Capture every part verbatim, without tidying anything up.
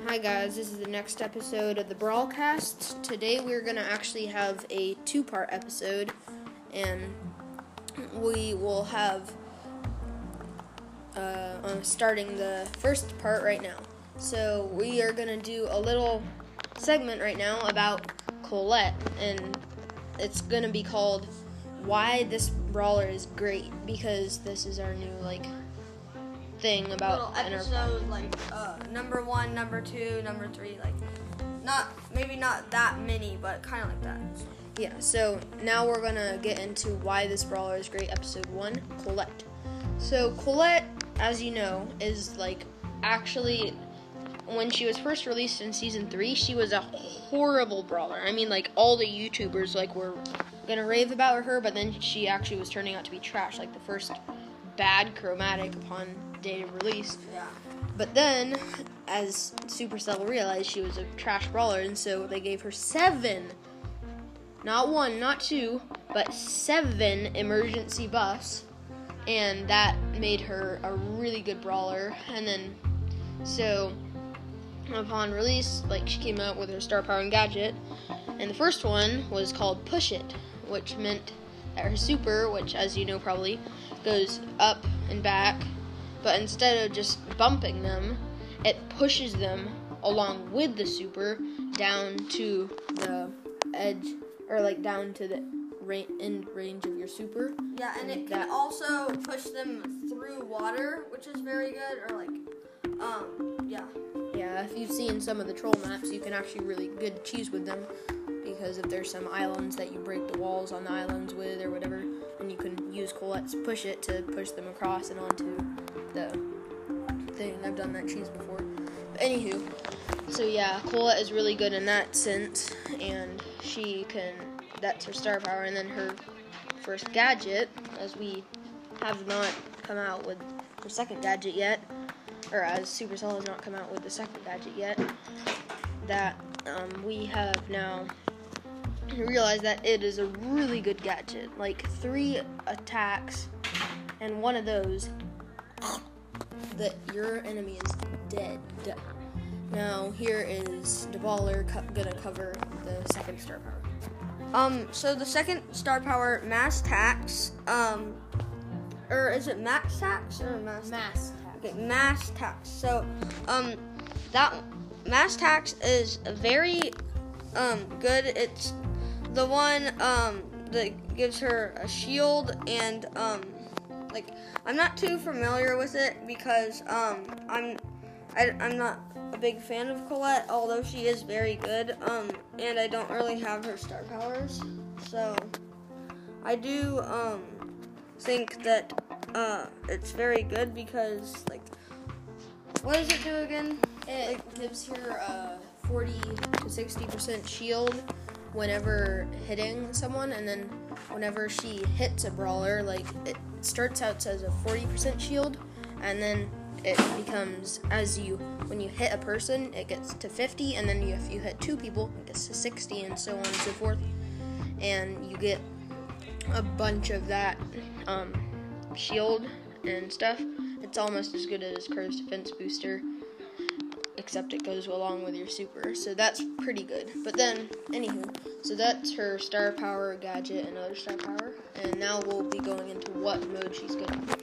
Hi guys, this is the next episode of the Brawlcast. Today we're going to actually have a two-part episode, and we will have uh, I'm starting the first part right now. So we are going to do a little segment right now about Colette, and it's going to be called Why This Brawler is Great, because this is our new, like, thing about little episode, like uh, number one, number two, number three, like not maybe not that many, but kind of like that. Yeah. So now we're gonna get into why this brawler is great. Episode one, Colette. So Colette, as you know, is like actually when she was first released in season three, she was a horrible brawler. I mean, like all the YouTubers like were gonna rave about her, but then she actually was turning out to be trash. Like the first bad chromatic upon date of release. Yeah. But then, as Supercell realized she was a trash brawler, and so they gave her seven, not one, not two, but seven emergency buffs, and that made her a really good brawler. And then, so, upon release, like, she came out with her star power and gadget, and the first one was called Push It, which meant that her super, which, as you know probably, goes up and back, but instead of just bumping them, it pushes them along with the super down to the edge, or like down to the ra- end range of your super. Yeah, and, and it can also push them through water, which is very good, or like, um, yeah. Yeah, if you've seen some of the troll maps, you can actually really good cheese with them, because if there's some islands that you break the walls on the islands with or whatever, and you can use Colette's Push It to push them across and onto the thing. I've done that cheese before. But anywho, so yeah, Colette is really good in that sense, and she can, that's her star power. And then her first gadget, as we have not come out with her second gadget yet, or as Supercell has not come out with the second gadget yet, that um, we have now realized that it is a really good gadget. Like three attacks, and one of those, that your enemy is dead. Now here is the baller co- gonna cover the second star power. Um, so the second star power, Mass Tax, um, or is it Max Tax or Mass? Mass Okay, Mass Tax. So, um, that Mass Tax is very, um, good. It's the one, um, that gives her a shield, and, um, like, I'm not too familiar with it because, um, I'm, I, I'm not a big fan of Colette, although she is very good, um, and I don't really have her star powers, so I do, um, think that, uh, it's very good because, like, what does it do again? It like, gives her a forty to sixty percent shield whenever hitting someone, and then whenever she hits a brawler, like, it starts out as a forty percent shield, and then it becomes, as you, when you hit a person, it gets to fifty, and then you, if you hit two people, it gets to sixty, and so on and so forth, and you get a bunch of that um, shield and stuff. It's almost as good as Curve's defense booster, except it goes along with your super, so that's pretty good. But then, anywho, so that's her star power, gadget, and other star power, and now we'll be going into what mode she's good in.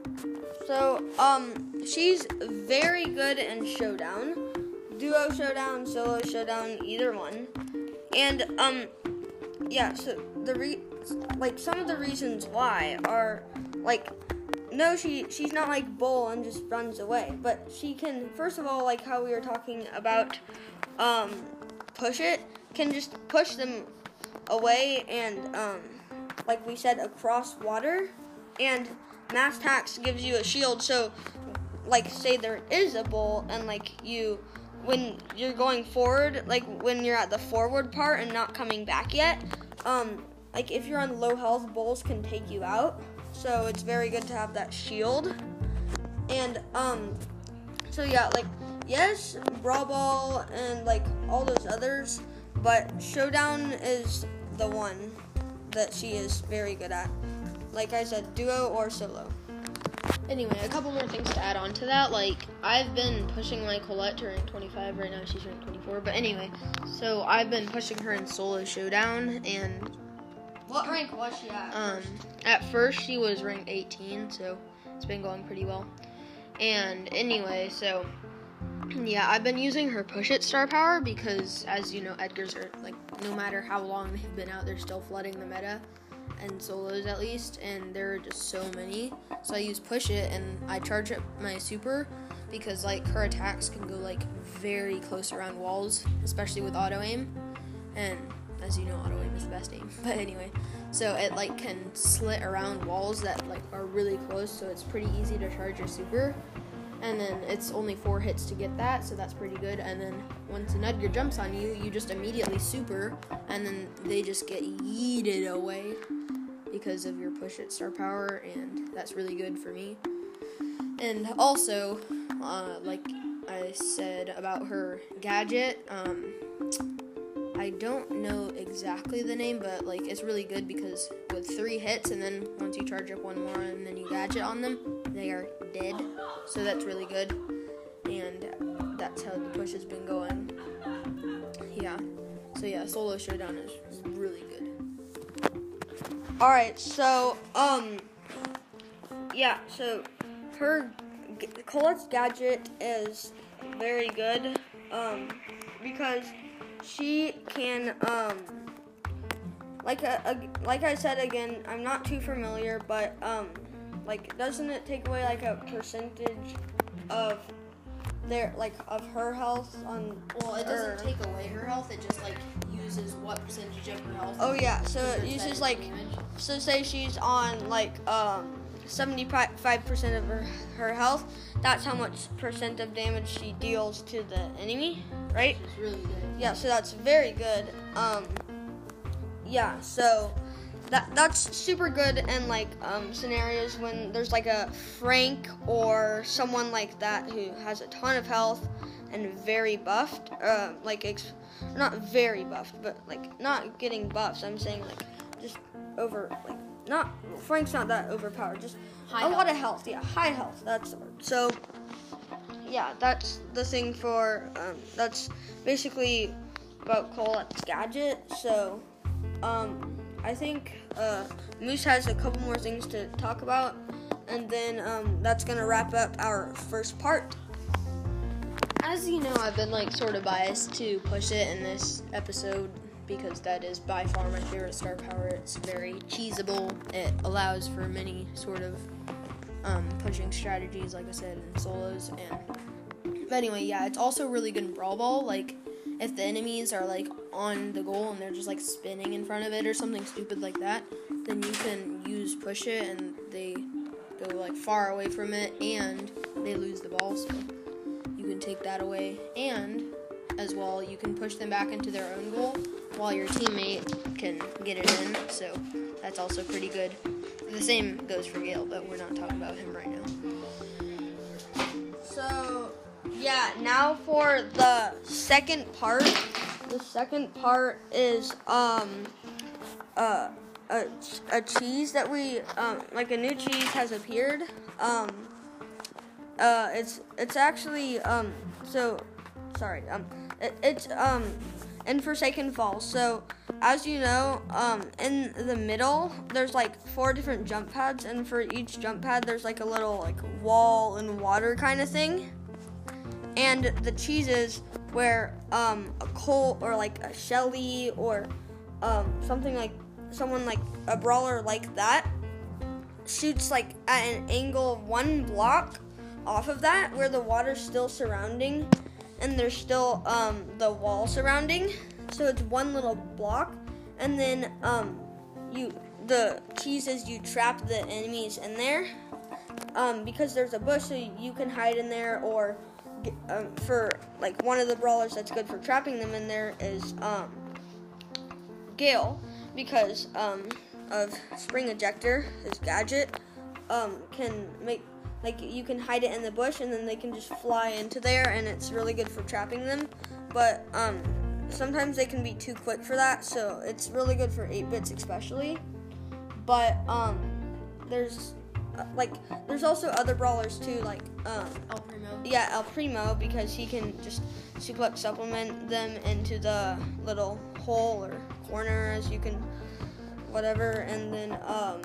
So, um, she's very good in Showdown, Duo Showdown, Solo Showdown, either one, and, um, yeah, so the re- like, some of the reasons why are, like, no, she she's not like Bull and just runs away, but she can, first of all, like how we were talking about, um, Push It, can just push them away and, um, like we said, across water, and Mass Tax gives you a shield, so, like, say there is a Bull, and, like, you, when you're going forward, like, when you're at the forward part and not coming back yet, um, like, if you're on low health, Bulls can take you out. So it's very good to have that shield. And, um, so yeah, like, yes, Brawl Ball and, like, all those others, but Showdown is the one that she is very good at. Like I said, duo or solo. Anyway, a couple more things to add on to that. Like, I've been pushing my Colette to rank twenty-five. Right now she's rank twenty-four. But anyway, so I've been pushing her in Solo Showdown. And what rank was she at? Um, at first she was ranked eighteen, so it's been going pretty well. And anyway, so yeah, I've been using her Push It star power because, as you know, Edgars are, like, no matter how long they've been out, they're still flooding the meta. And solos at least, and there are just so many. So I use Push It, and I charge up my super because, like, her attacks can go, like, very close around walls, especially with auto aim. And as you know, auto aim is the best aim. But anyway, so it, like, can slit around walls that, like, are really close, so it's pretty easy to charge your super. And then it's only four hits to get that, so that's pretty good. And then once an Edgar jumps on you, you just immediately super, and then they just get yeeted away because of your Push It star power, and that's really good for me. And also, uh, like I said about her gadget, um, I don't know exactly the name, but, like, it's really good because with three hits, and then once you charge up one more and then you gadget on them, they are dead. So that's really good, and that's how the push has been going. Yeah, so yeah, Solo Showdown is really good. Alright, so, um, yeah, so her, Colette's gadget is very good, um, because she can, um, like a, a, like I said again, I'm not too familiar, but, um, like, doesn't it take away, like, a percentage of their, like, of her health on, well, it doesn't her, take away her health, it just, like, uses what percentage of her health. Oh, yeah, so it uses, like, damage. So say she's on, like, um, seventy-five percent of her, her health, that's how much percent of damage she deals to the enemy, right? Which is really good. Yeah, so that's very good. Um, yeah, so that that's super good in, like, um, scenarios when there's, like, a Frank or someone like that who has a ton of health and very buffed, uh, like, ex- not very buffed, but, like, not getting buffs. I'm saying, like, just over, like, not, Frank's not that overpowered, just high a health. lot of health, yeah, high health, that's the word. So, yeah, that's the thing for, um, that's basically about Colette's gadget. So, um, I think, uh, Moose has a couple more things to talk about, and then, um, that's gonna wrap up our first part. As you know, I've been, like, sort of biased to Push It in this episode because that is by far my favorite star power. It's very cheesable. It allows for many sort of um, pushing strategies, like I said, in solos. And but anyway, yeah, it's also really good in Brawl Ball. Like, if the enemies are, like, on the goal and they're just, like, spinning in front of it or something stupid like that, then you can use Push It and they go, like, far away from it and they lose the ball. So you can take that away, and as well, you can push them back into their own goal while your teammate can get it in, so that's also pretty good. The same goes for Gale, but we're not talking about him right now. So, yeah, now for the second part. The second part is um uh a, a cheese that we um like a new cheese has appeared. Um uh it's it's actually um so sorry um it, it's um in Forsaken Falls. So as you know, um in the middle there's like four different jump pads, and for each jump pad there's like a little like wall and water kind of thing. And the cheeses where um, a Colt or like a Shelly or um, something like someone like a brawler like that shoots like at an angle of one block off of that, where the water's still surrounding and there's still um, the wall surrounding. So it's one little block, and then um, you the cheeses you trap the enemies in there um, because there's a bush, so you can hide in there. Or Um, for like one of the brawlers that's good for trapping them in there is um, Gale, because um, of Spring Ejector, his gadget um, can make like you can hide it in the bush and then they can just fly into there, and it's really good for trapping them. But um, sometimes they can be too quick for that, so it's really good for eight bits especially. But um, there's uh, like there's also other brawlers too, like um, El Primo. yeah, El Primo, because he can just suplex supplement them into the little hole or corner, as you can, whatever. And then um,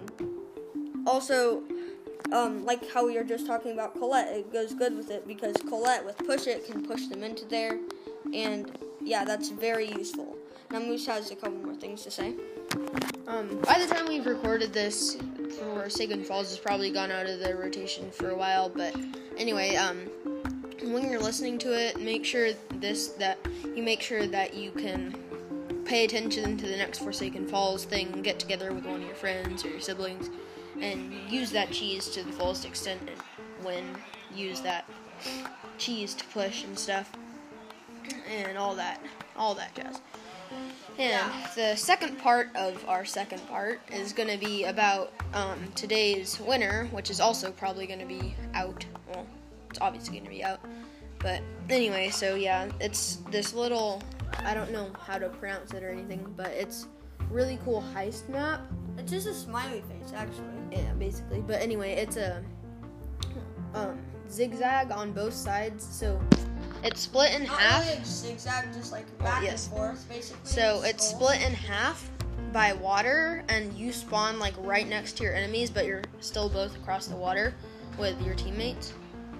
also, um, like how we were just talking about Colette, it goes good with it because Colette with Push It can push them into there, and yeah, that's very useful. Now Moose has a couple more things to say. Um, by the time we've recorded this, Forsaken Falls has probably gone out of the rotation for a while, but anyway, um, when you're listening to it, make sure this that you make sure that you can pay attention to the next Forsaken Falls thing, get together with one of your friends or your siblings, and use that cheese to the fullest extent, and when use that cheese to push and stuff, and all that, all that jazz. And Yeah. the second part of our second part is going to be about um, today's winner, which is also probably going to be out. Well, it's obviously going to be out. But anyway, so yeah, it's this little, I don't know how to pronounce it or anything, but it's really cool heist map. It's just a smiley face, actually. Yeah, basically. But anyway, it's a um, zigzag on both sides, so it's split in Not half. really a zigzag, just like back yes. and forth, basically. So it's Skull. split in half by water, and you spawn like right next to your enemies, but you're still both across the water with your teammates.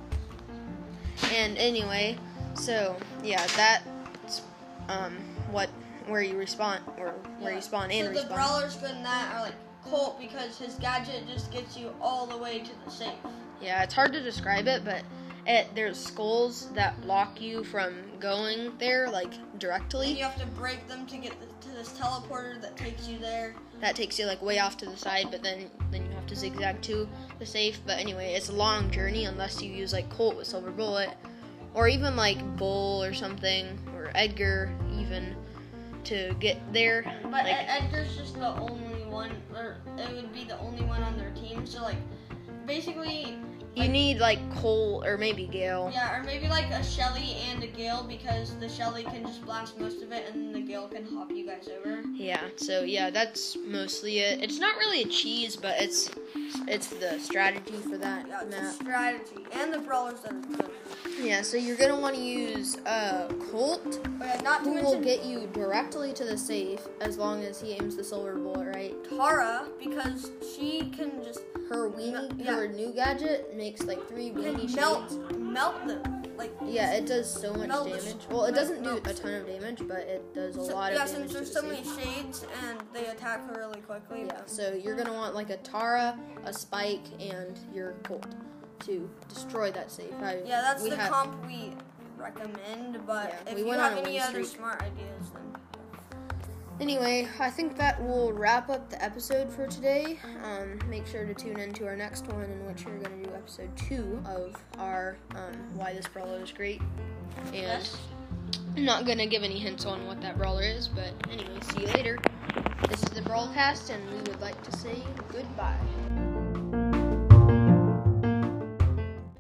And anyway, so yeah, that's um what where you respawn or where Yeah. you spawn and so the respawn. brawlers good in that are like Colt, because his gadget just gets you all the way to the safe. Yeah, it's hard to describe it, but it there's skulls that block you from going there like And directly. you have to break them to get the, to this teleporter that takes you there. That takes you like way off to the side, but then then you have to zigzag to the safe. But anyway, it's a long journey unless you use like Colt with Silver Bullet, or even like Bull or something, or Edgar even, to get there. But like, Ed- Edgar's just the only one, or it would be the only one on their team. So like, basically, you need like Colt or maybe Gale. yeah, or maybe like a Shelly and a Gale, because the Shelly can just blast most of it, and the Gale can hop you guys over. Yeah, so yeah, that's mostly it. It's not really a cheese, but it's it's the strategy for that Yeah, it's a map. strategy, and the brawlers that are good. Yeah, so you're gonna want to use uh, Colt, But yeah, not to who will mention get you directly to the safe as long as he aims the Silver Bullet right. Tara, because she can just Her weenie, Yeah. her new gadget makes like three weenie can melt shades. melt them. Like Yeah, it does so much Melt the damage. sh- Well, it melt- doesn't do melt. a ton of damage, but it does a so, lot yeah, of damage since there's to so the many safe. shades and they attack her really quickly. Yeah, so you're gonna want like a Tara, a Spike, and your Colt to destroy that safe. I, Yeah, that's we the had- comp we recommend, but Yeah, if we you went have on a any win other streak. smart ideas, then Anyway, I think that will wrap up the episode for today. Um, make sure to tune in to our next one, in which we're going to do episode two of our um, Why This Brawler is Great. And Yes. I'm not going to give any hints on what that brawler is, but anyway, see you later. This is the Brawlcast, and we would like to say goodbye.